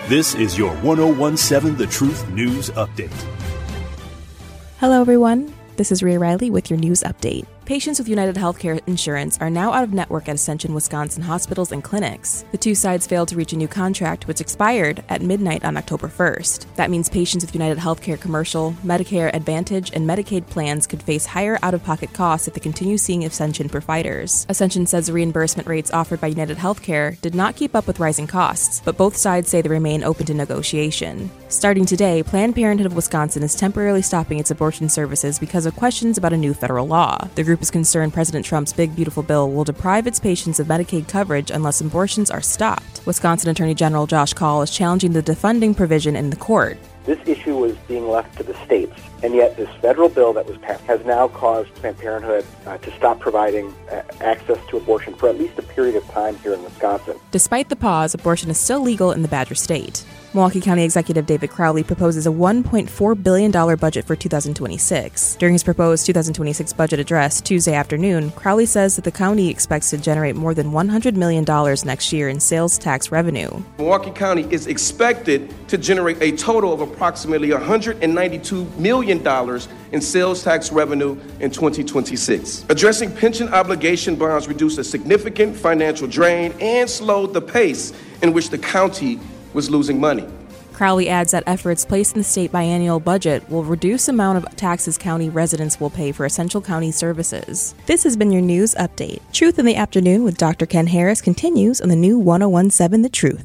This is your 1017 The Truth News Update. Hello, everyone. This is Ray Riley with your news update. Patients with United Healthcare insurance are now out of network at Ascension, Wisconsin hospitals and clinics. The two sides failed to reach a new contract, which expired at midnight on October 1st. That means patients with United Healthcare commercial, Medicare Advantage, and Medicaid plans could face higher out-of-pocket costs if they continue seeing Ascension providers. Ascension says the reimbursement rates offered by United Healthcare did not keep up with rising costs, but both sides say they remain open to negotiation. Starting today, Planned Parenthood of Wisconsin is temporarily stopping its abortion services because of questions about a new federal law. The group is concerned President Trump's Big Beautiful Bill will deprive its patients of Medicaid coverage unless abortions are stopped. Wisconsin Attorney General Josh Kaul is challenging the defunding provision in the court. This issue was being left to the states, and yet this federal bill that was passed has now caused Planned Parenthood to stop providing access to abortion for at least a period of time here in Wisconsin. Despite the pause, abortion is still legal in the Badger State. Milwaukee County Executive David Crowley proposes a $1.4 billion budget for 2026. During his proposed 2026 budget address Tuesday afternoon, Crowley says that the county expects to generate more than $100 million next year in sales tax revenue. Milwaukee County is expected to generate a total of approximately $192 million in sales tax revenue in 2026. Addressing pension obligation bonds reduced a significant financial drain and slowed the pace in which the county was losing money. Crowley adds that efforts placed in the state biennial budget will reduce the amount of taxes county residents will pay for essential county services. This has been your news update. Truth in the Afternoon with Dr. Ken Harris continues on the new 1017 The Truth.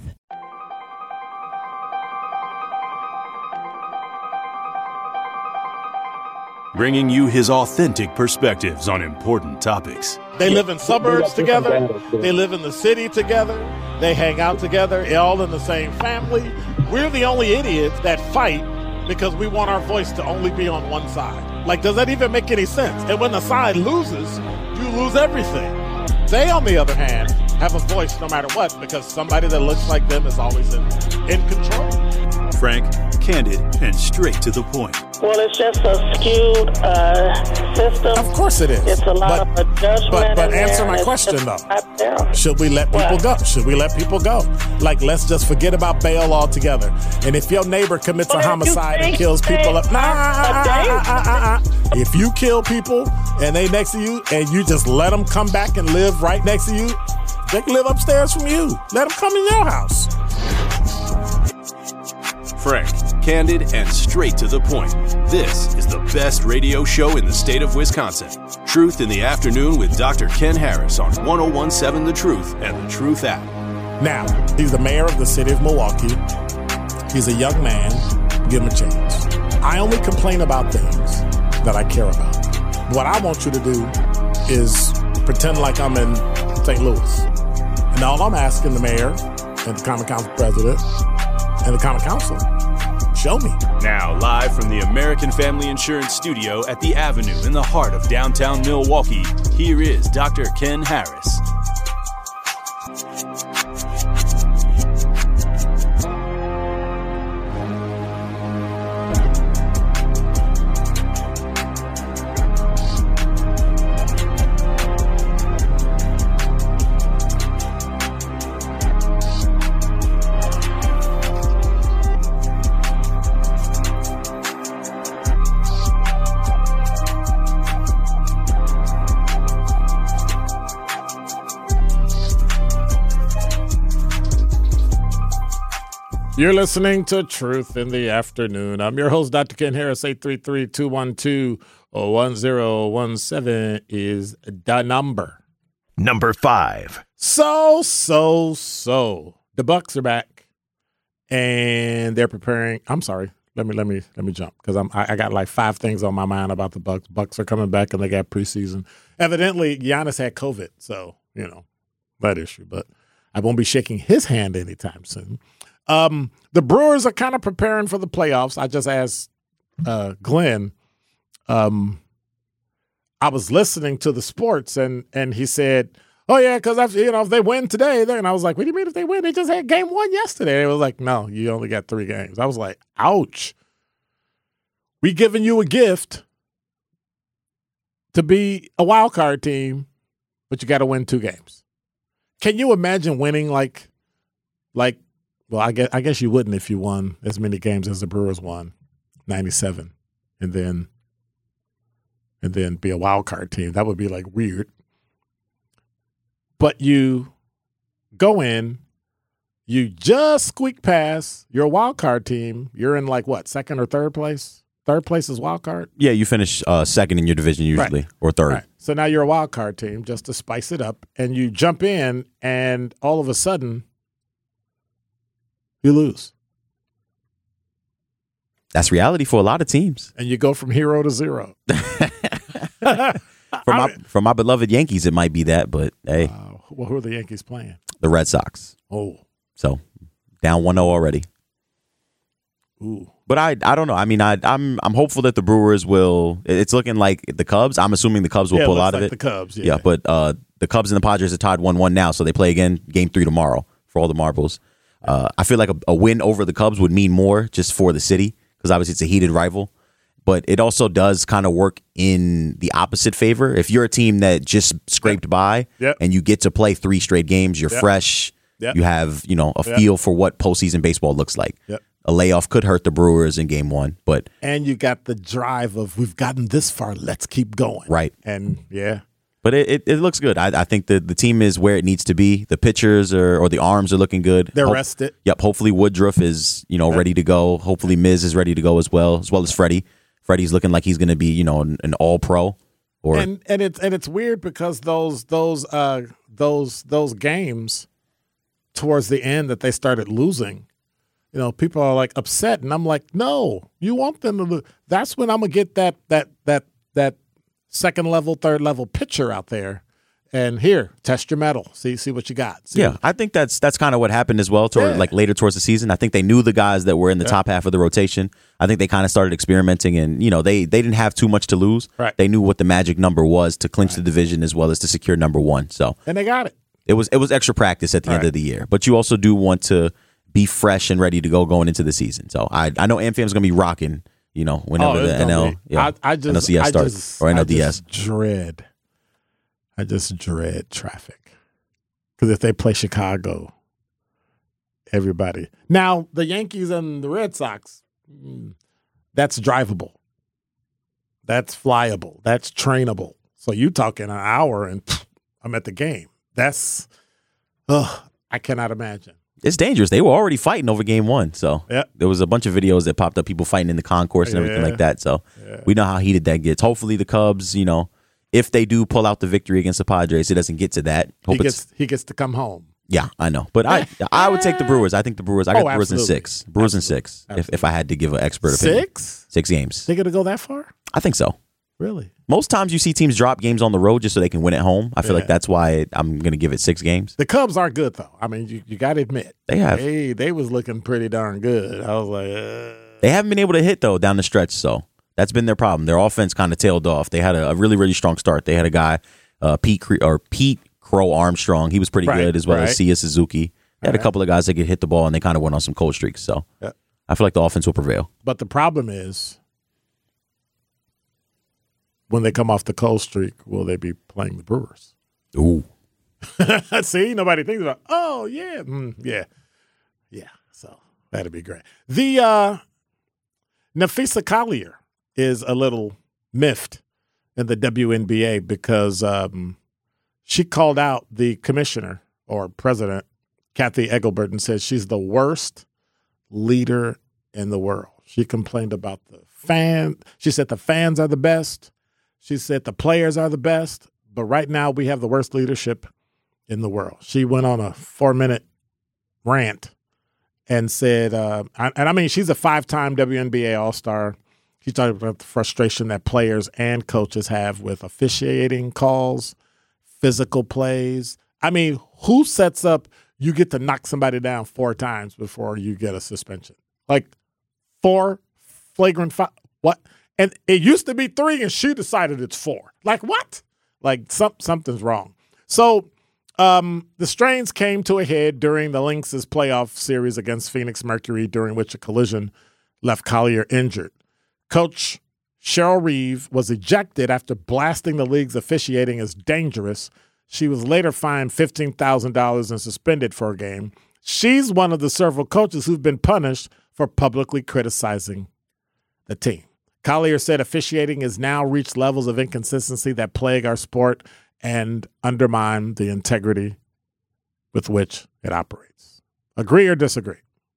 Bringing you his authentic perspectives on important topics. They live in suburbs together. They live in the city together. They hang out together, all in the same family. We're the only idiots that fight because we want our voice to only be on one side. Like, does that even make any sense? And when the side loses, you lose everything. They, on the other hand, have a voice no matter what because somebody that looks like them is always in control. Frank, candid, and straight to the point. Well, it's just a skewed system. Of course it is. It's a lot of judgment. But answer my question, though. Should we let people go? Should we let people go? Like, let's just forget about bail altogether. And if your neighbor commits a homicide and kills people, if you kill people and they next to you and you just let them come back and live right next to you, they can live upstairs from you. Let them come in your house. Frank, candid, and straight to the point. This is the best radio show in the state of Wisconsin. Truth in the Afternoon with Dr. Ken Harris on 1017 The Truth and The Truth app. Now, he's the mayor of the city of Milwaukee. He's a young man. Give him a chance. I only complain about things that I care about. What I want you to do is pretend like I'm in St. Louis. And all I'm asking the mayor and the Common Council president and the Common Council, show me. Now, live from the American Family Insurance Studio at the Avenue in the heart of downtown Milwaukee, here is Dr. Ken Harris. You're listening to Truth in the Afternoon. I'm your host, Dr. Ken Harris. 833-212-1017 is the number. Number 5. So. The Bucks are back, and they're preparing. I'm sorry. Let me jump because I got like 5 things on my mind about the Bucks. Bucks are coming back, and they got preseason. Evidently, Giannis had COVID, so that issue. But I won't be shaking his hand anytime soon. The Brewers are kind of preparing for the playoffs. I just asked Glenn. I was listening to the sports, and he said, "Oh yeah, because if they win today, and I was like, "What do you mean if they win? They just had game 1 yesterday." It was like, "No, you only got 3 games." I was like, "Ouch." We giving you a gift to be a wild card team, but you got to win 2 games. Can you imagine winning like Well, I guess you wouldn't if you won as many games as the Brewers won, 97, and then be a wild card team. That would be like weird. But you go in, you just squeak past your wild card team. You're in like what, second or third place? Third place is wild card? Yeah, you finish second in your division usually, or third. Right. So now you're a wild card team just to spice it up, and you jump in, and all of a sudden, you lose. That's reality for a lot of teams. And you go from hero to zero. For my beloved Yankees, it might be that, but hey. Well, who are the Yankees playing? The Red Sox. Oh. So, down 1-0 already. Ooh. But I don't know. I mean, I'm hopeful that the Brewers will. It's looking like the Cubs. I'm assuming the Cubs will pull out of it. The Cubs, yeah. Yeah, but the Cubs and the Padres are tied 1-1 now, so they play again Game 3 tomorrow for all the marbles. I feel like a win over the Cubs would mean more just for the city because obviously it's a heated rival. But it also does kind of work in the opposite favor. If you're a team that just scraped by and you get to play 3 straight games, you're fresh. You have a feel for what postseason baseball looks like. A layoff could hurt the Brewers in Game 1, and you got the drive of we've gotten this far, let's keep going. Right. And but it looks good. I think the team is where it needs to be. The pitchers or the arms are looking good. They're rested. Yep. Hopefully Woodruff is ready to go. Hopefully Miz is ready to go as well as Freddie. Freddie's looking like he's going to be an all pro. And it's weird because those games towards the end that they started losing, people are like upset, and I'm like, no, you want them to lose. That's when I'm gonna get that second level, third level pitcher out there, and here, test your mettle, see what you got. I think that's kind of what happened as well. Later towards the season, I think they knew the guys that were in the top half of the rotation. I think they kind of started experimenting, and they didn't have too much to lose. Right. They knew what the magic number was to clinch the division as well as to secure number 1. So and they got it. It was extra practice at the end of the year, but you also do want to be fresh and ready to go going into the season. So I know AmFam's going to be rocking, whenever the NLCS starts or NLDS. I just dread traffic because if they play Chicago, everybody. Now the Yankees and the Red Sox, that's drivable, that's flyable, that's trainable. So you talking an hour and I'm at the game. That's, I cannot imagine. It's dangerous. They were already fighting over Game 1. So there was a bunch of videos that popped up, people fighting in the concourse and everything like that. So we know how heated that gets. Hopefully the Cubs, if they do pull out the victory against the Padres, it doesn't get to that. He gets to come home. Yeah, I know. But I would take the Brewers. I think the Brewers. I got the Brewers absolutely. in 6. Brewers in 6. If I had to give an expert opinion. 6 games. They going to go that far? I think so. Really? Most times you see teams drop games on the road just so they can win at home. I feel like that's why I'm going to give it 6 games. The Cubs aren't good, though. I mean, you got to admit. They have. They was looking pretty darn good. I was like, They haven't been able to hit, though, down the stretch, so that's been their problem. Their offense kind of tailed off. They had a really, really strong start. They had a guy, Pete Crow Armstrong. He was pretty good, as well as Sia Suzuki. They had a couple of guys that could hit the ball, and they kind of went on some cold streaks. So I feel like the offense will prevail. But the problem is, when they come off the cold streak, will they be playing the Brewers? Ooh. See, nobody thinks about, yeah. So that'd be great. The Napheesa Collier is a little miffed in the WNBA because she called out the commissioner or president, Kathy Engelbert, and said she's the worst leader in the world. She complained about the fan. She said the fans are the best. She said the players are the best, but right now we have the worst leadership in the world. She went on a 4-minute rant and said, she's a 5-time WNBA All-Star. She talked about the frustration that players and coaches have with officiating calls, physical plays. I mean, who sets up you get to knock somebody down 4 times before you get a suspension? Like 4 flagrant foul. What? And it used to be 3, and she decided it's 4. Like, what? Like, something's wrong. So the strains came to a head during the Lynx' playoff series against Phoenix Mercury, during which a collision left Collier injured. Coach Cheryl Reeve was ejected after blasting the league's officiating as dangerous. She was later fined $15,000 and suspended for a game. She's one of the several coaches who've been punished for publicly criticizing the team. Collier said officiating has now reached levels of inconsistency that plague our sport and undermine the integrity with which it operates. Agree or disagree?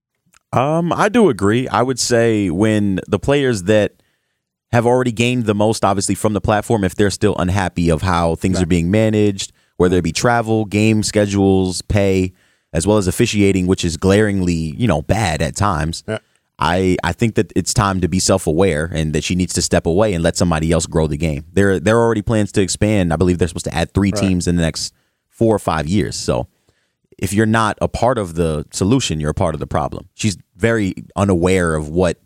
I do agree. I would say when the players that have already gained the most, obviously, from the platform, if they're still unhappy of how things are being managed, whether it be travel, game schedules, pay, as well as officiating, which is glaringly, bad at times. Yeah. I think that it's time to be self-aware and that she needs to step away and let somebody else grow the game. There are already plans to expand. I believe they're supposed to add 3 teams in the next 4 or 5 years. So if you're not a part of the solution, you're a part of the problem. She's very unaware of what,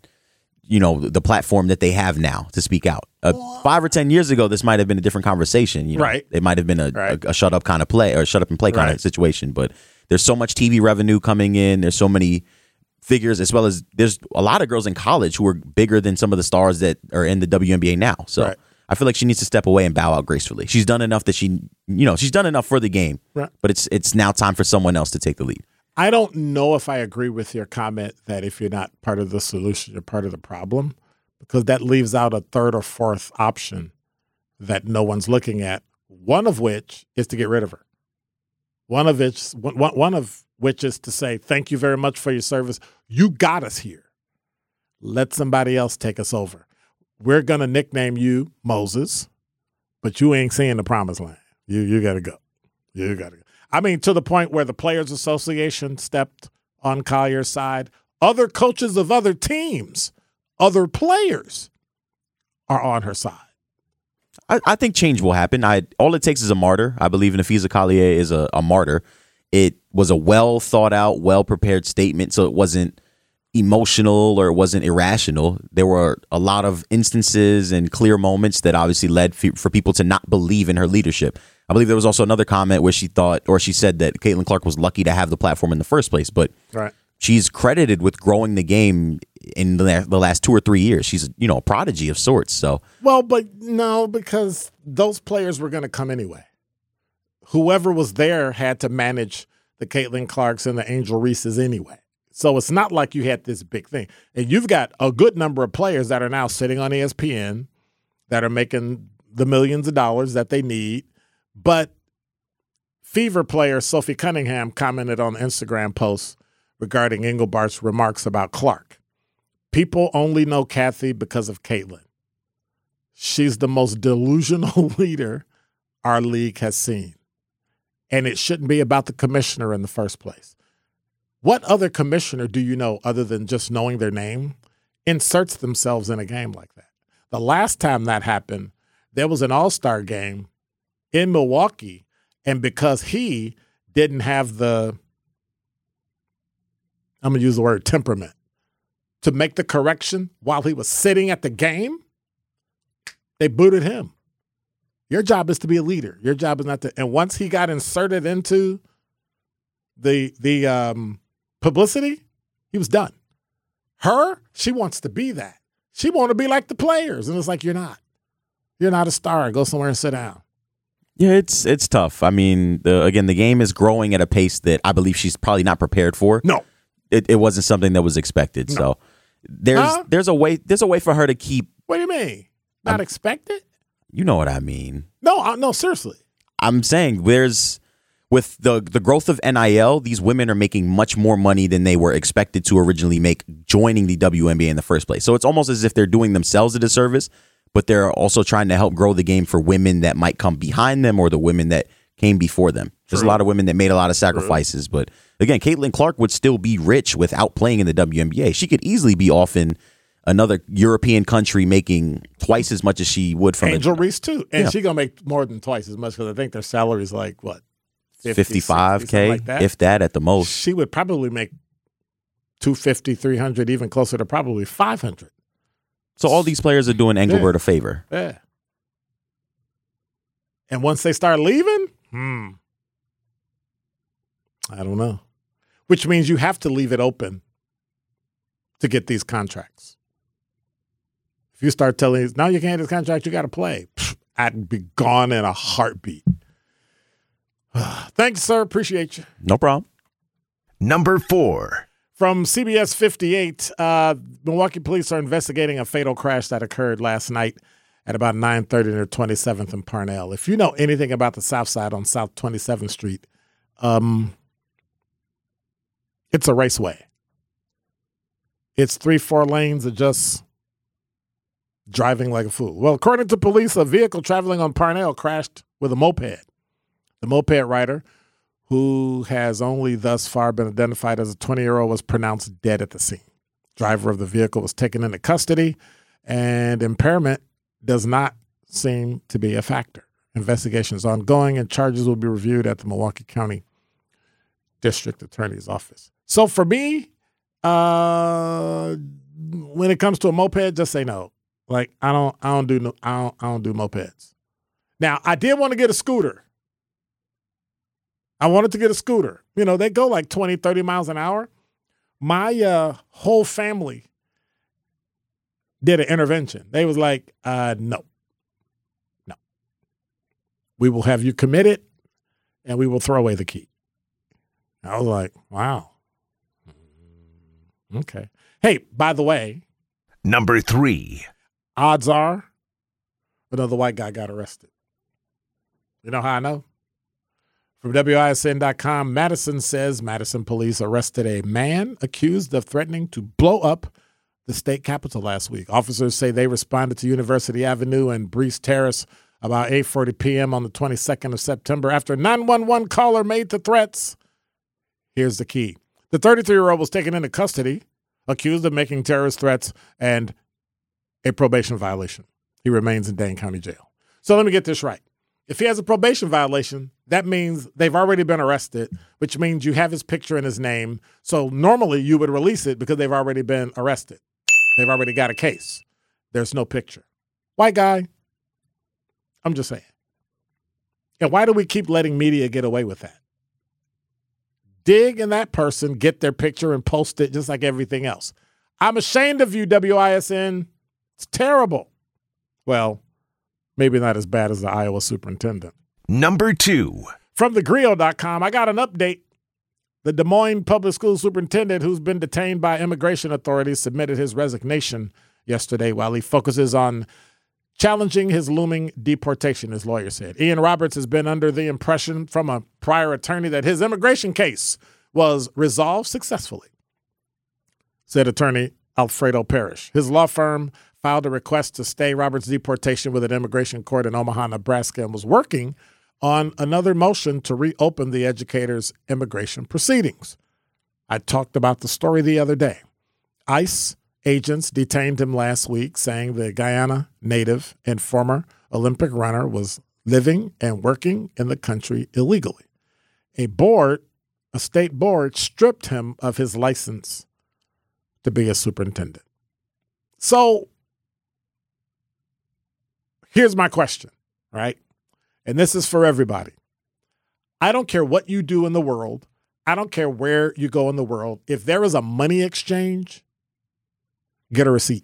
the platform that they have now to speak out. 5 or 10 years ago, this might have been a different conversation. Right. It might have been a shut up kind of play or shut up and play kind of situation. But there's so much TV revenue coming in. There's so many figures, as well as there's a lot of girls in college who are bigger than some of the stars that are in the WNBA now. So I feel like she needs to step away and bow out gracefully. She's done enough that she's done enough for the game, but it's now time for someone else to take the lead. I don't know if I agree with your comment that if you're not part of the solution, you're part of the problem, because that leaves out a third or fourth option that no one's looking at, one of which is to get rid of her. One of which is to say, thank you very much for your service. You got us here. Let somebody else take us over. We're going to nickname you Moses, but you ain't seeing the promised land. You got to go. You got to go. I mean, to the point where the Players Association stepped on Collier's side. Other coaches of other teams, other players are on her side. I think change will happen. All it takes is a martyr. I believe Nafisa Collier is a martyr. It was a well thought out, well prepared statement, so it wasn't emotional or it wasn't irrational. There were a lot of instances and clear moments that obviously led for people to not believe in her leadership. I believe there was also another comment where she said that Caitlin Clark was lucky to have the platform in the first place, but she's credited with growing the game in the last 2 or 3 years. She's a prodigy of sorts. So but no, because those players were going to come anyway. Whoever was there had to manage the Caitlin Clarks and the Angel Reeses anyway. So it's not like you had this big thing. And you've got a good number of players that are now sitting on ESPN that are making the millions of dollars that they need. But Fever player Sophie Cunningham commented on an Instagram post regarding Englebart's remarks about Clark. People only know Kathy because of Caitlin. She's the most delusional leader our league has seen. And it shouldn't be about the commissioner in the first place. What other commissioner do you know, other than just knowing their name, inserts themselves in a game like that? The last time that happened, there was an all-star game in Milwaukee, and because he didn't have the, I'm going to use the word temperament, to make the correction while he was sitting at the game, they booted him. Your job is to be a leader. Your job is not to. And once he got inserted into the publicity, he was done. Her, she wants to be that. She want to be like the players, and it's like you're not. You're not a star. Go somewhere and sit down. Yeah, it's tough. I mean, the game is growing at a pace that I believe she's probably not prepared for. No, it wasn't something that was expected. No. So there's a way for her to keep. What do you mean? Not expected? You know what I mean. No, seriously. I'm saying with the growth of NIL, these women are making much more money than they were expected to originally make joining the WNBA in the first place. So it's almost as if they're doing themselves a disservice, but they're also trying to help grow the game for women that might come behind them or the women that came before them. There's a lot of women that made a lot of sacrifices. But again, Caitlin Clark would still be rich without playing in the WNBA. She could easily be off in another European country making twice as much as she would from Angel Reese too. And she's going to make more than twice as much because I think their salary is like, what, 55K, like that? If that at the most. She would probably make 250, 300, even closer to probably 500. So all these players are doing Engelbert a favor. Yeah. And once they start leaving, I don't know. Which means you have to leave it open to get these contracts. If you start telling us, now you can't get this contract, you got to play, I'd be gone in a heartbeat. Thanks, sir. Appreciate you. No problem. Number 4. From CBS 58, Milwaukee police are investigating a fatal crash that occurred last night at about 9:30 near 27th and Parnell. If you know anything about the South Side on South 27th Street, it's a raceway. It's 3-4 lanes of just driving like a fool. Well, according to police, a vehicle traveling on Parnell crashed with a moped. The moped rider, who has only thus far been identified as a 20-year-old, was pronounced dead at the scene. Driver of the vehicle was taken into custody, and impairment does not seem to be a factor. Investigation is ongoing, and charges will be reviewed at the Milwaukee County District Attorney's Office. So for me, when it comes to a moped, just say no. Like I don't do mopeds. Now, I did want to get a scooter. I wanted to get a scooter. You know, they go like 20, 30 miles an hour. My whole family did an intervention. They was like, no. We will have you committed, and we will throw away the key. I was like, wow. Okay. Hey, by the way. Number 3. Odds are another white guy got arrested. You know how I know? From WISN.com, Madison says Madison police arrested a man accused of threatening to blow up the state capitol last week. Officers say they responded to University Avenue and Breeze Terrace about 8:40 p.m. on the 22nd of September after a 911 caller made the threats. Here's the key. The 33-year-old was taken into custody, accused of making terrorist threats and a probation violation. He remains in Dane County Jail. So let me get this right. If he has a probation violation, that means they've already been arrested, which means you have his picture and his name. So normally you would release it because they've already been arrested. They've already got a case. There's no picture. White guy, I'm just saying. And why do we keep letting media get away with that? Dig in that person, get their picture, and post it just like everything else. I'm ashamed of you, WISN. It's terrible. Well, maybe not as bad as the Iowa superintendent. Number 2. From thegrio.com, I got an update. The Des Moines Public School superintendent, who's been detained by immigration authorities, submitted his resignation yesterday while he focuses on challenging his looming deportation, his lawyer said. Ian Roberts has been under the impression from a prior attorney that his immigration case was resolved successfully, said attorney Alfredo Parrish. His law firm filed a request to stay Roberts' deportation with an immigration court in Omaha, Nebraska, and was working on another motion to reopen the educator's immigration proceedings. I talked about the story the other day. ICE agents detained him last week, saying the Guyana native and former Olympic runner was living and working in the country illegally. A state board stripped him of his license to be a superintendent. So here's my question, right? And this is for everybody. I don't care what you do in the world. I don't care where you go in the world. If there is a money exchange, get a receipt.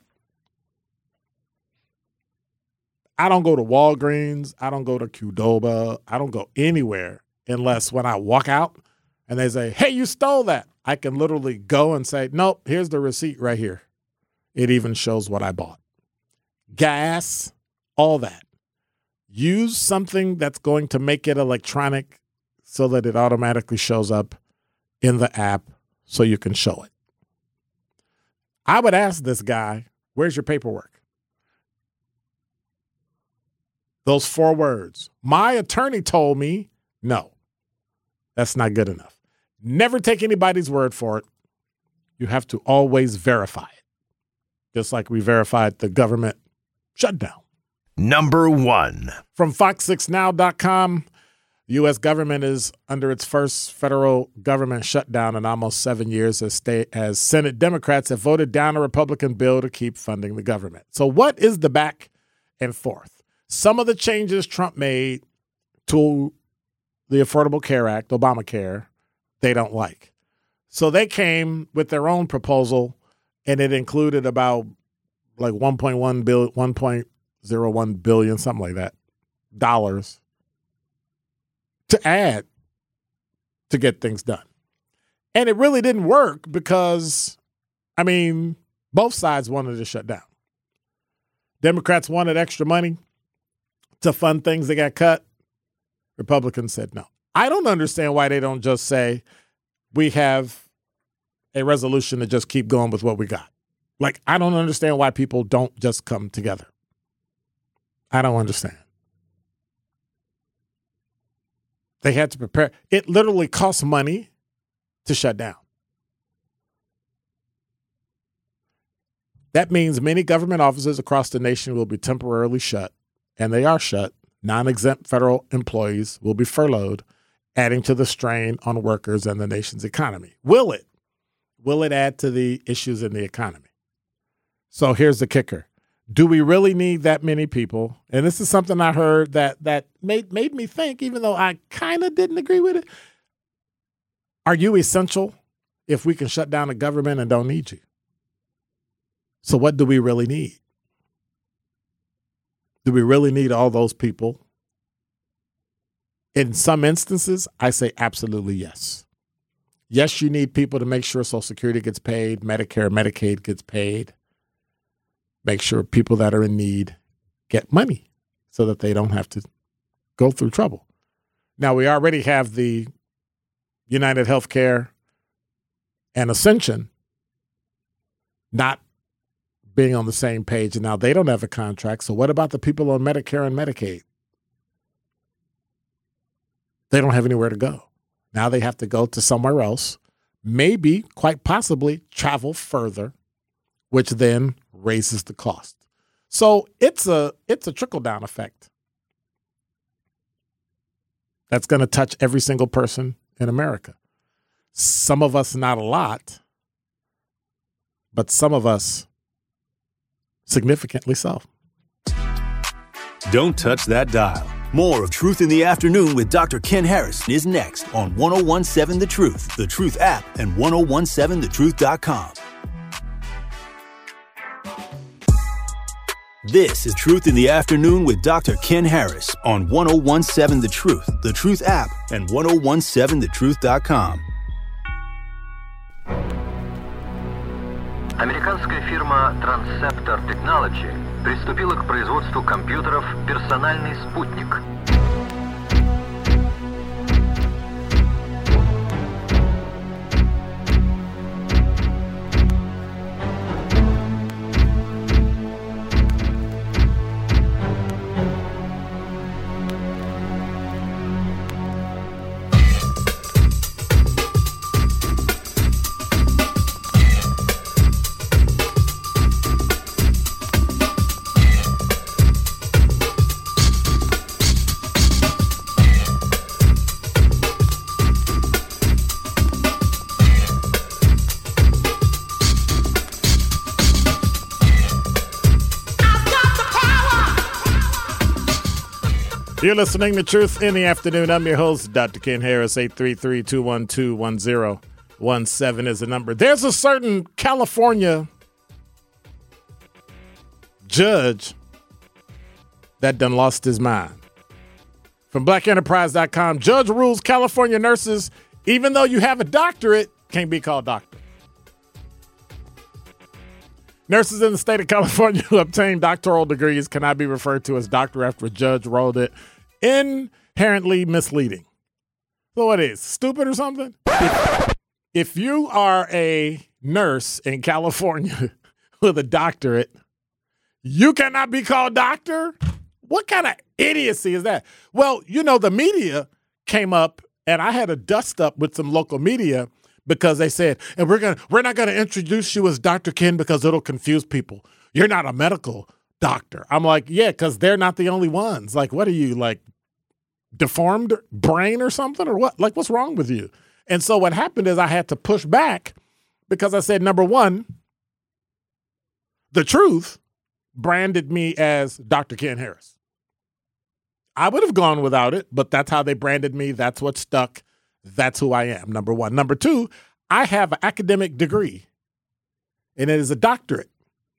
I don't go to Walgreens. I don't go to Qdoba. I don't go anywhere unless when I walk out and they say, hey, you stole that. I can literally go and say, nope, here's the receipt right here. It even shows what I bought. Gas, all that. Use something that's going to make it electronic so that it automatically shows up in the app so you can show it. I would ask this guy, where's your paperwork? Those 4 words. My attorney told me, no, that's not good enough. Never take anybody's word for it. You have to always verify it, just like we verified the government shutdown. Number 1. From Fox6Now.com, the U.S. government is under its first federal government shutdown in almost 7 years as Senate Democrats have voted down a Republican bill to keep funding the government. So what is the back and forth? Some of the changes Trump made to the Affordable Care Act, Obamacare, they don't like. So they came with their own proposal, and it included about like $1.01 billion, something like that, dollars to add to get things done. And it really didn't work because, I mean, both sides wanted to shut down. Democrats wanted extra money to fund things that got cut. Republicans said no. I don't understand why they don't just say we have a resolution to just keep going with what we got. Like, I don't understand why people don't just come together. I don't understand. They had to prepare. It literally costs money to shut down. That means many government offices across the nation will be temporarily shut, and they are shut. Non-exempt federal employees will be furloughed, adding to the strain on workers and the nation's economy. Will it? Will it add to the issues in the economy? So here's the kicker. Do we really need that many people? And this is something I heard that made me think, even though I kind of didn't agree with it. Are you essential if we can shut down the government and don't need you? So what do we really need? Do we really need all those people? In some instances, I say absolutely yes. Yes, you need people to make sure Social Security gets paid, Medicare, Medicaid gets paid. Make sure people that are in need get money so that they don't have to go through trouble. Now, we already have the United Healthcare and Ascension not being on the same page, and now they don't have a contract. So what about the people on Medicare and Medicaid? They don't have anywhere to go. Now they have to go to somewhere else, maybe, quite possibly, travel further, which then raises the cost. So it's a trickle-down effect that's going to touch every single person in America. Some of us not a lot, but some of us significantly so. Don't touch that dial. More of Truth in the Afternoon with Dr. Ken Harris is next on 1017 The Truth, The Truth app, and 1017thetruth.com. This is Truth in the Afternoon with Dr. Ken Harris on 1017 The Truth app, and 1017thetruth.com. Американская фирма Transceptor Technology приступила к производству компьютеров «Персональный спутник». You're listening to Truth in the Afternoon. I'm your host, Dr. Ken Harris. 833-212-1017 is the number. There's a certain California judge that done lost his mind. From blackenterprise.com, judge rules California nurses, even though you have a doctorate, can't be called doctor. Nurses in the state of California who obtain doctoral degrees cannot be referred to as doctor after a judge ruled it inherently misleading. So what is, stupid or something? If you are a nurse in California with a doctorate, you cannot be called doctor? What kind of idiocy is that? Well, you know, the media came up, and I had a dust up with some local media because they said, and we're not gonna introduce you as Dr. Ken because it'll confuse people. You're not a medical doctor. I'm like, yeah, because they're not the only ones. Like, what are you, like, deformed brain or something, or what? Like, what's wrong with you? And so what happened is I had to push back because I said, number one, The Truth branded me as Dr. Ken Harris. I would have gone without it, but that's how they branded me. That's what stuck. That's who I am, number one. Number two, I have an academic degree, and it is a doctorate.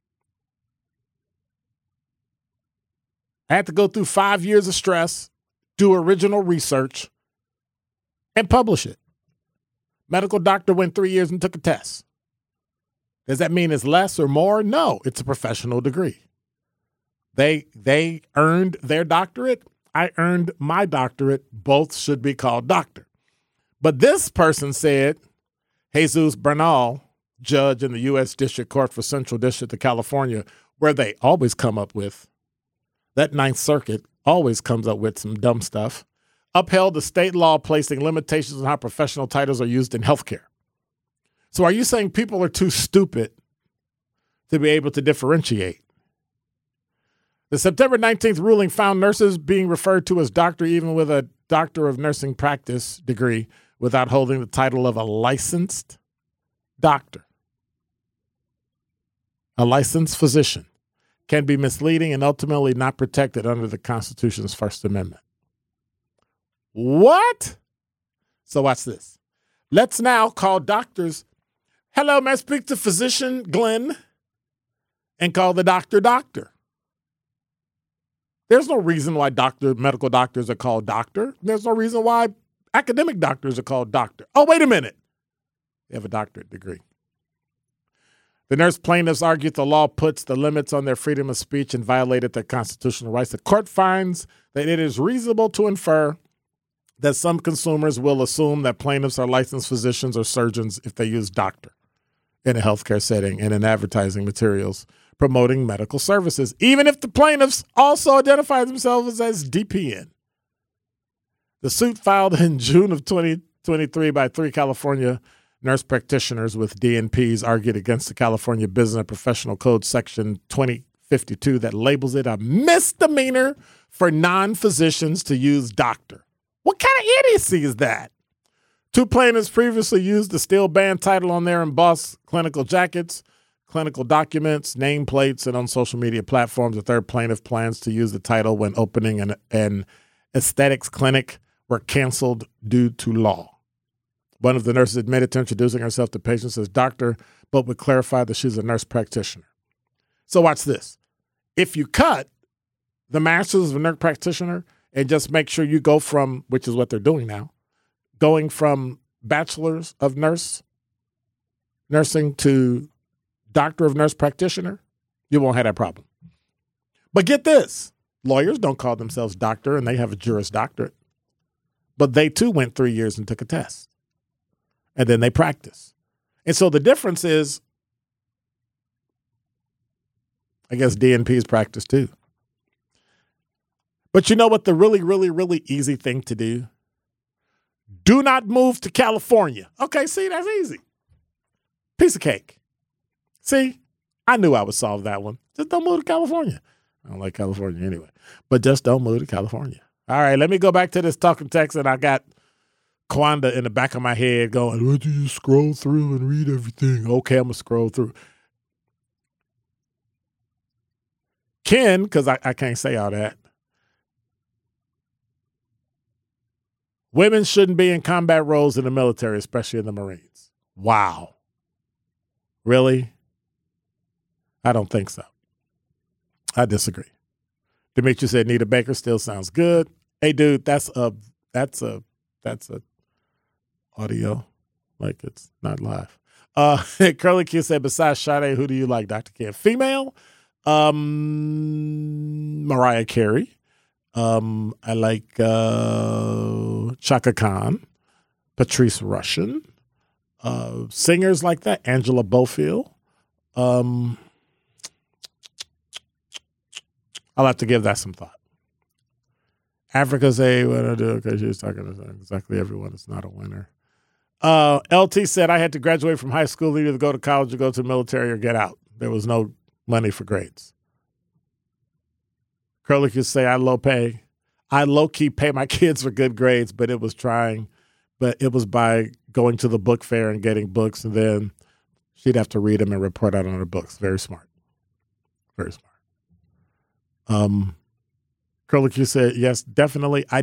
I had to go through 5 years of stress, do original research, and publish it. Medical doctor went 3 years and took a test. Does that mean it's less or more? No, it's a professional degree. They earned their doctorate. I earned my doctorate. Both should be called doctor. But this person said, Jesus Bernal, judge in the U.S. District Court for Central District of California, where they always come up with, that Ninth Circuit always comes up with some dumb stuff, upheld the state law placing limitations on how professional titles are used in healthcare. So are you saying people are too stupid to be able to differentiate? The September 19th ruling found nurses being referred to as doctor even with a doctor of nursing practice degree without holding the title of a licensed doctor. A licensed physician can be misleading and ultimately not protected under the Constitution's First Amendment. What? So watch this. Let's now call doctors. Hello, may I speak to physician Glenn? And call the doctor doctor. There's no reason why medical doctors are called doctor. There's no reason why academic doctors are called doctor. Oh, wait a minute. They have a doctorate degree. The nurse plaintiffs argued the law puts the limits on their freedom of speech and violated their constitutional rights. The court finds that it is reasonable to infer that some consumers will assume that plaintiffs are licensed physicians or surgeons if they use doctor in a healthcare setting and in advertising materials promoting medical services, even if the plaintiffs also identify themselves as DPN. The suit filed in June of 2023 by 3 California nurse practitioners with DNPs argued against the California Business and Professional Code Section 2052 that labels it a misdemeanor for non-physicians to use doctor. What kind of idiocy is that? 2 plaintiffs previously used the steel band title on their embossed clinical jackets, clinical documents, nameplates, and on social media platforms. The third plaintiff plans to use the title when opening an aesthetics clinic were canceled due to law. One of the nurses admitted to introducing herself to patients as doctor, but would clarify that she's a nurse practitioner. So watch this. If you cut the master's of a nurse practitioner and just make sure you go from, which is what they're doing now, going from bachelor's of nursing to doctor of nurse practitioner, you won't have that problem. But get this. Lawyers don't call themselves doctor and they have a Juris Doctorate. But they too went 3 years and took a test. And then they practice. And so the difference is, I guess DNPs practice too. But you know what the really, really, really easy thing to do? Do not move to California. Okay, see, that's easy. Piece of cake. See, I knew I would solve that one. Just don't move to California. I don't like California anyway. But just don't move to California. All right, let me go back to this talking text, and I got Kwanda in the back of my head going, would you just scroll through and read everything? Okay, I'm going to scroll through. Ken, because I can't say all that. Women shouldn't be in combat roles in the military, especially in the Marines. Wow. Really? I don't think so. I disagree. Demetri said Nita Baker still sounds good. Hey, dude, that's a audio, like it's not live. Curly Q said, besides Sade, who do you like, Dr. Ken? Female? Mariah Carey. I like Chaka Khan, Patrice Rushen, singers like that, Angela Bofield. I'll have to give that some thought. Africa say what I do because she was talking to exactly everyone. It's not a winner. LT said I had to graduate from high school, either go to college or go to the military or get out. There was no money for grades. Curly could say I low-key pay my kids for good grades, but it was by going to the book fair and getting books, and then she'd have to read them and report out on her books. Very smart. Very smart. Curly Q said, yes, definitely. I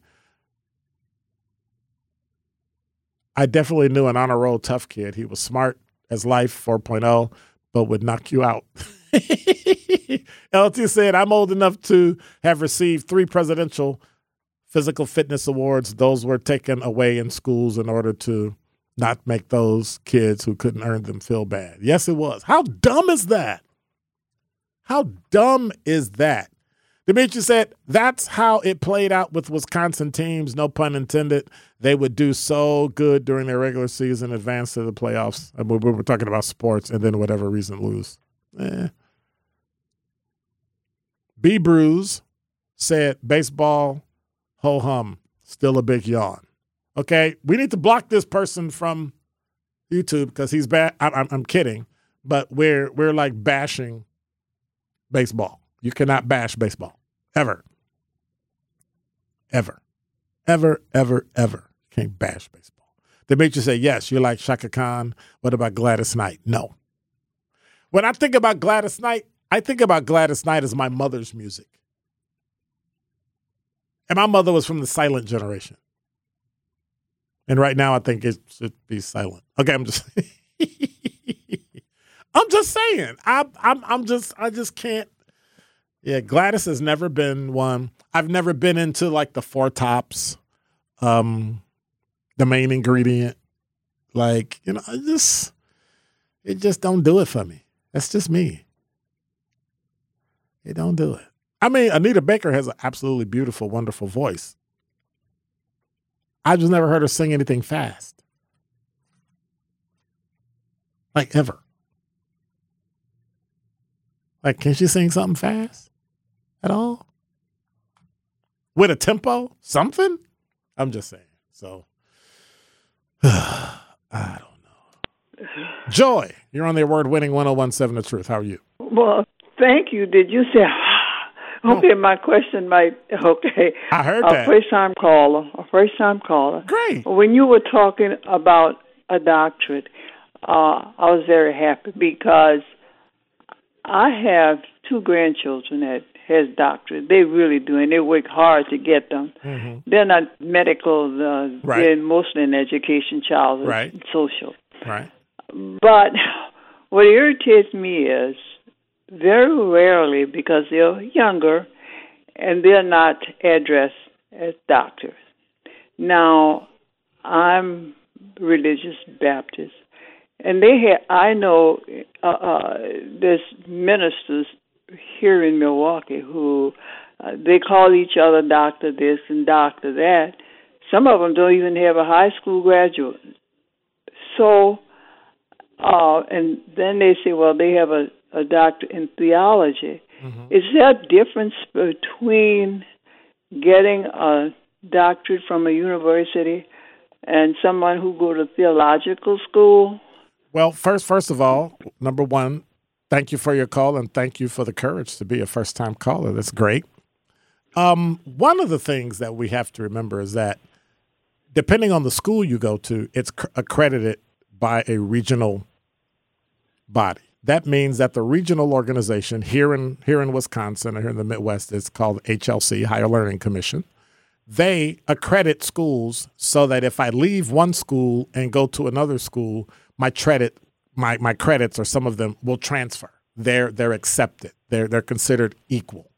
definitely knew an honor roll tough kid. He was smart as life 4.0, but would knock you out. LT said, I'm old enough to have received 3 presidential physical fitness awards. Those were taken away in schools in order to not make those kids who couldn't earn them feel bad. Yes, it was. How dumb is that? How dumb is that? Demetrius said that's how it played out with Wisconsin teams, no pun intended. They would do so good during their regular season, advance to the playoffs. And we were talking about sports, and then whatever reason lose. B. Bruce said baseball, ho-hum, still a big yawn. Okay, we need to block this person from YouTube because he's bad. I'm kidding, but we're like bashing baseball. You cannot bash baseball. Ever. Can't bash baseball. They make you say, yes, you're like Shaka Khan. What about Gladys Knight? No. When I think about Gladys Knight, I think about Gladys Knight as my mother's music. And my mother was from the silent generation. And right now I think it should be silent. Okay, I'm just saying. I just can't. Yeah, Gladys has never been one. I've never been into like the Four Tops, the main ingredient. Like, it just don't do it for me. That's just me. It don't do it. I mean, Anita Baker has an absolutely beautiful, wonderful voice. I just never heard her sing anything fast. Like, ever. Like, can she sing something fast at all? With a tempo? Something? I'm just saying. So, I don't know. Joy, you're on the award-winning 1017 The Truth. How are you? Well, thank you. Did you say, okay, my question might, okay. I heard that. A first-time caller. Great. When you were talking about a doctorate, I was very happy because I have 2 grandchildren that has doctorates. They really do, and they work hard to get them. Mm-hmm. They're not medical. Right. They're mostly in education, child, right. and social. Right. But what irritates me is very rarely, because they're younger and they're not addressed as doctors. Now, I'm religious Baptist, and I know there's ministers here in Milwaukee who they call each other doctor this and doctor that. Some of them don't even have a high school graduate. So, and then they say, well, they have a doctor in theology. Mm-hmm. Is there a difference between getting a doctorate from a university and someone who go to theological school? Well, first of all, number one, thank you for your call, and thank you for the courage to be a first-time caller. That's great. One of the things that we have to remember is that depending on the school you go to, it's accredited by a regional body. That means that the regional organization here in Wisconsin or here in the Midwest is called HLC, Higher Learning Commission. They accredit schools so that if I leave one school and go to another school, my credits, or some of them, will transfer. They're accepted. They're considered equal.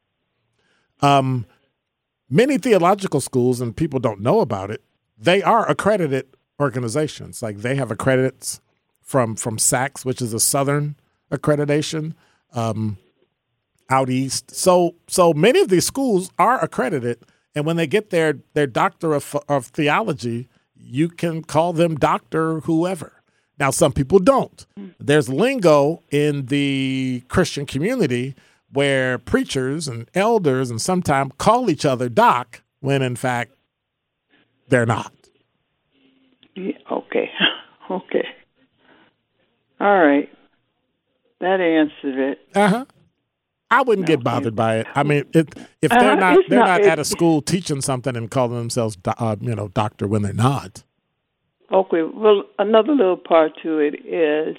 Many theological schools, and people don't know about it, they are accredited organizations. Like they have accredits from SACS, which is a Southern accreditation, out east. So many of these schools are accredited, and when they get their doctor of theology, you can call them Dr. whoever. Now, some people don't. There's lingo in the Christian community where preachers and elders and sometimes call each other doc when, in fact, they're not. Yeah, okay. Okay. All right. That answers it. Uh-huh. I wouldn't get bothered by it. I mean, if they're not at a school teaching something and calling themselves, doctor when they're not. Okay. Well, another little part to it is,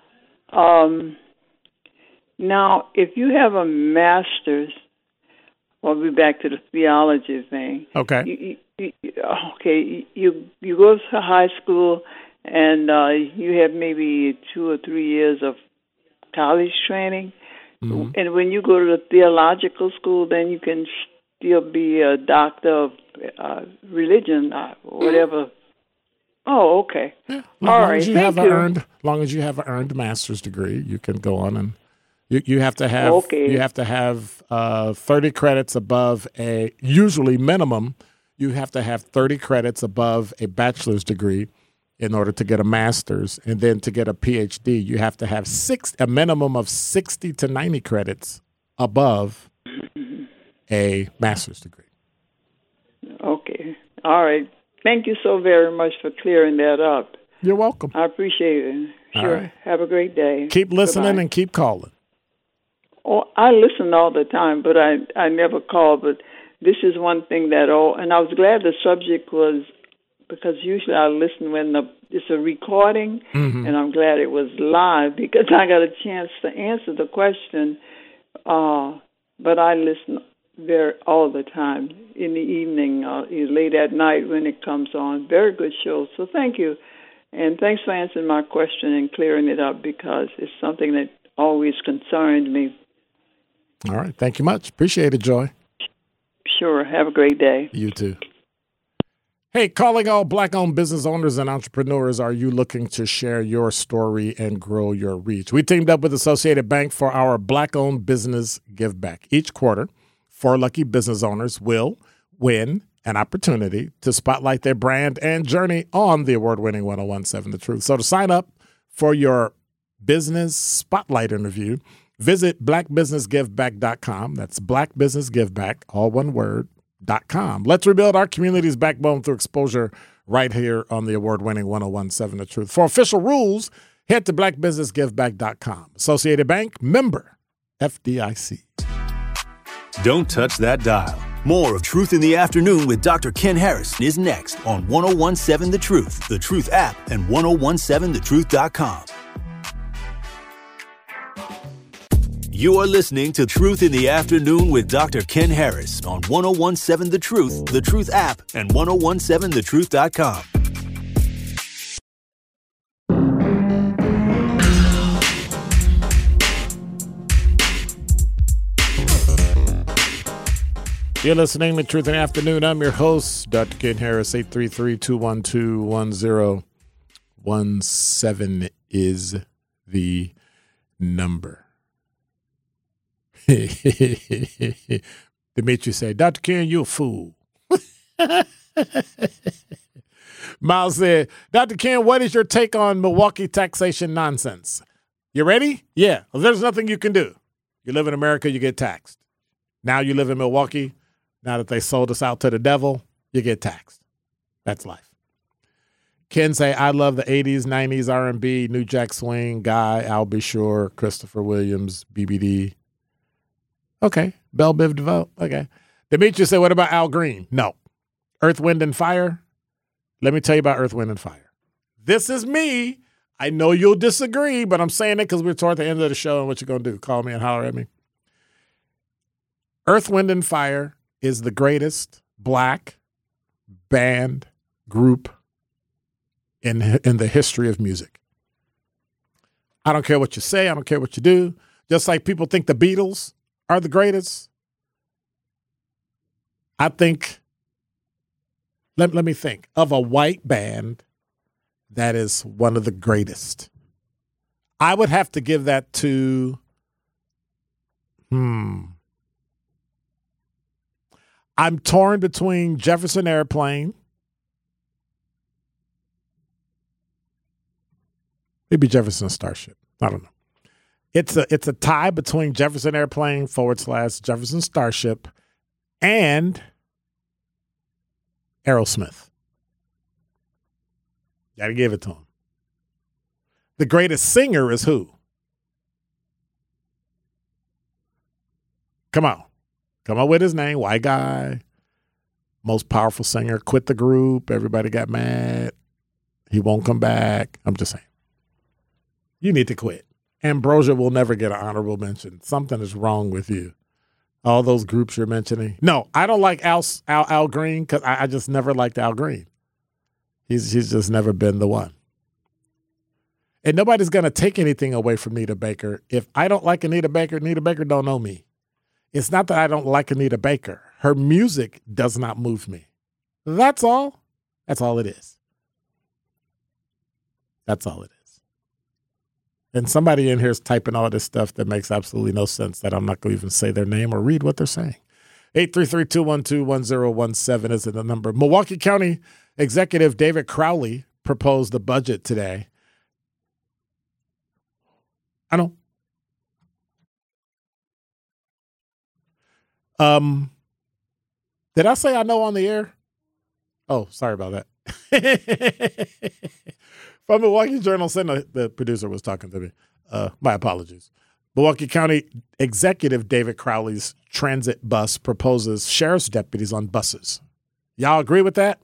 now, if you have a master's, we'll be back to the theology thing. Okay. You go to high school and you have maybe 2 or 3 years of college training. Mm-hmm. And when you go to the theological school, then you can still be a doctor of religion, whatever Oh, okay. Yeah. All right. Thank you. Long as you have an earned master's degree, you can go on and you have to have you have to have 30 credits above usually minimum. You have to have 30 credits above a bachelor's degree in order to get a master's, and then to get a PhD, you have to have a minimum of 60 to 90 credits above a master's degree. Okay. All right. Thank you so very much for clearing that up. You're welcome. I appreciate it. Sure. Right. Have a great day. Keep listening. Goodbye. And keep calling. Oh, I listen all the time, but I never call. But this is one thing and I was glad the subject was, because usually I listen when it's a recording, and I'm glad it was live because I got a chance to answer the question. But I listen all the time in the evening, late at night when it comes on. Very good show. So thank you. And thanks for answering my question and clearing it up, because it's something that always concerned me. All right. Thank you much. Appreciate it, Joy. Sure. Have a great day. You too. Hey, calling all Black-owned business owners and entrepreneurs, are you looking to share your story and grow your reach? We teamed up with Associated Bank for our Black-owned business give back. Each quarter, 4 lucky business owners will win an opportunity to spotlight their brand and journey on the award-winning 1017 The Truth. So to sign up for your business spotlight interview, visit blackbusinessgiveback.com. That's blackbusinessgiveback, all one word, .com. Let's rebuild our community's backbone through exposure right here on the award-winning 1017 The Truth. For official rules, head to blackbusinessgiveback.com. Associated Bank, member FDIC. Don't touch that dial. More of Truth in the Afternoon with Dr. Ken Harris is next on 1017 The Truth, The Truth app, and 1017thetruth.com. You are listening to Truth in the Afternoon with Dr. Ken Harris on 1017 The Truth, The Truth app, and 1017thetruth.com. You're listening to Truth in the Afternoon. I'm your host, Dr. Ken Harris. 833-212-1017 is the number. Demetri say, Dr. Ken, you a fool. Miles said, Dr. Ken, what is your take on Milwaukee taxation nonsense? You ready? Yeah. Well, there's nothing you can do. You live in America, you get taxed. Now you live in Milwaukee. Now that they sold us out to the devil, you get taxed. That's life. Ken say, I love the 80s, 90s R&B, New Jack Swing, Guy, Al B. Sure, Christopher Williams, BBD. Okay. Belle Biv DeVoe. Okay. Demetrius said, what about Al Green? No. Earth, Wind, and Fire? Let me tell you about Earth, Wind, and Fire. This is me. I know you'll disagree, but I'm saying it because we're toward the end of the show, and what you going to do? Call me and holler at me. Earth, Wind, and Fire is the greatest black band group in the history of music. I don't care what you say. I don't care what you do. Just like people think the Beatles are the greatest. I think, let me think of a white band that is one of the greatest. I would have to give that to, I'm torn between Jefferson Airplane, maybe Jefferson Starship. I don't know. It's a tie between Jefferson Airplane / Jefferson Starship and Aerosmith. Got to give it to him. The greatest singer is who? Come on with his name. White guy, most powerful singer, quit the group. Everybody got mad. He won't come back. I'm just saying. You need to quit. Ambrosia will never get an honorable mention. Something is wrong with you. All those groups you're mentioning. No, I don't like Al Green because I just never liked Al Green. He's just never been the one. And nobody's going to take anything away from Anita Baker. If I don't like Anita Baker don't know me. It's not that I don't like Anita Baker. Her music does not move me. That's all. That's all it is. That's all it is. And somebody in here is typing all this stuff that makes absolutely no sense that I'm not going to even say their name or read what they're saying. 833-212-1017 is the number. Milwaukee County Executive David Crowley proposed the budget today. I know. Did I say I know on the air? Oh, sorry about that. From Milwaukee Journal, the producer was talking to me. My apologies. Milwaukee County Executive David Crowley's transit bus proposes sheriff's deputies on buses. Y'all agree with that?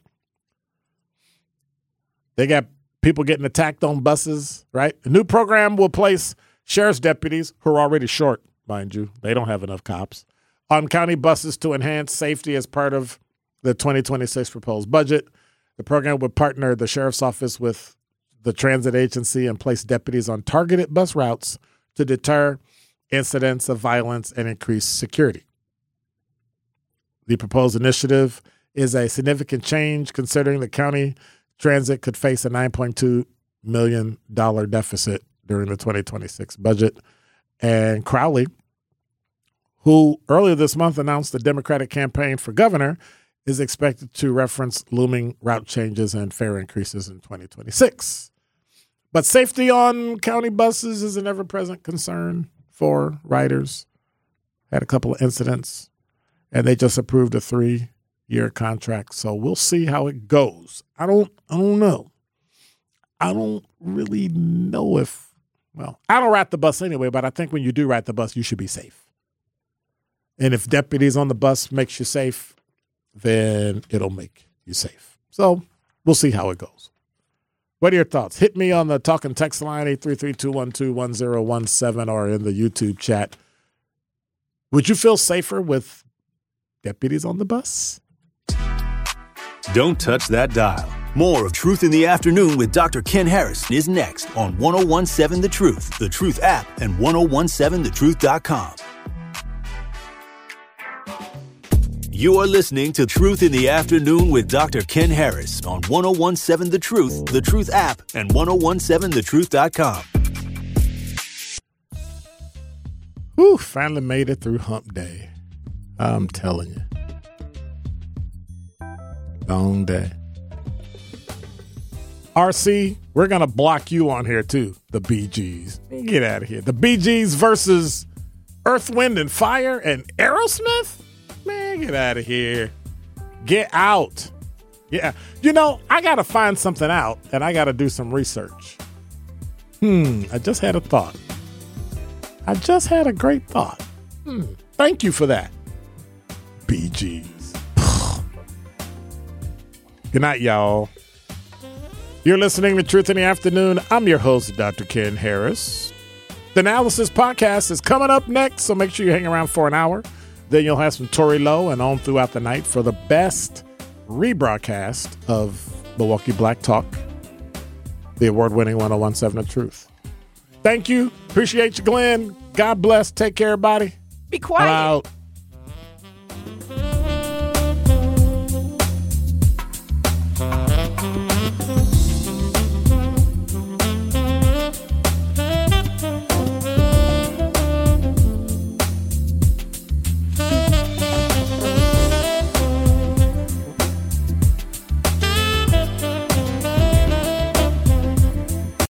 They got people getting attacked on buses, right? The new program will place sheriff's deputies, who are already short, mind you. They don't have enough cops, on county buses to enhance safety as part of the 2026 proposed budget. The program would partner the sheriff's office with the transit agency and place deputies on targeted bus routes to deter incidents of violence and increase security. The proposed initiative is a significant change considering the county transit could face a $9.2 million deficit during the 2026 budget. And Crowley, who earlier this month announced the Democratic campaign for governor, is expected to reference looming route changes and fare increases in 2026. But safety on county buses is an ever-present concern for riders. Had a couple of incidents, and they just approved a 3-year contract. So we'll see how it goes. I don't know. I don't really know I don't ride the bus anyway, but I think when you do ride the bus, you should be safe. And if deputies on the bus makes you safe, then it'll make you safe. So we'll see how it goes. What are your thoughts? Hit me on the talk and text line, 833-212-1017, or in the YouTube chat. Would you feel safer with deputies on the bus? Don't touch that dial. More of Truth in the Afternoon with Dr. Ken Harris is next on 1017 The Truth, The Truth app, and 1017thetruth.com. You are listening to Truth in the Afternoon with Dr. Ken Harris on 1017 The Truth app, and 1017thetruth.com. Whew, finally made it through hump day. I'm telling you. Long day. RC, we're going to block you on here too, the Bee Gees. Get out of here. The Bee Gees versus Earth, Wind, and Fire and Aerosmith? Man, get out of here. Get out. Yeah. You know, I got to find something out, and I got to do some research. I just had a thought. I just had a great thought. Thank you for that. Bee Gees. Good night, y'all. You're listening to Truth in the Afternoon. I'm your host, Dr. Ken Harris. The Analysis Podcast is coming up next, so make sure you hang around for an hour. Then you'll have some Tory Lowe and on throughout the night for the best rebroadcast of Milwaukee Black Talk, the award-winning 1017 The Truth. Thank you. Appreciate you, Glenn. God bless. Take care, everybody. Be quiet. I'm out.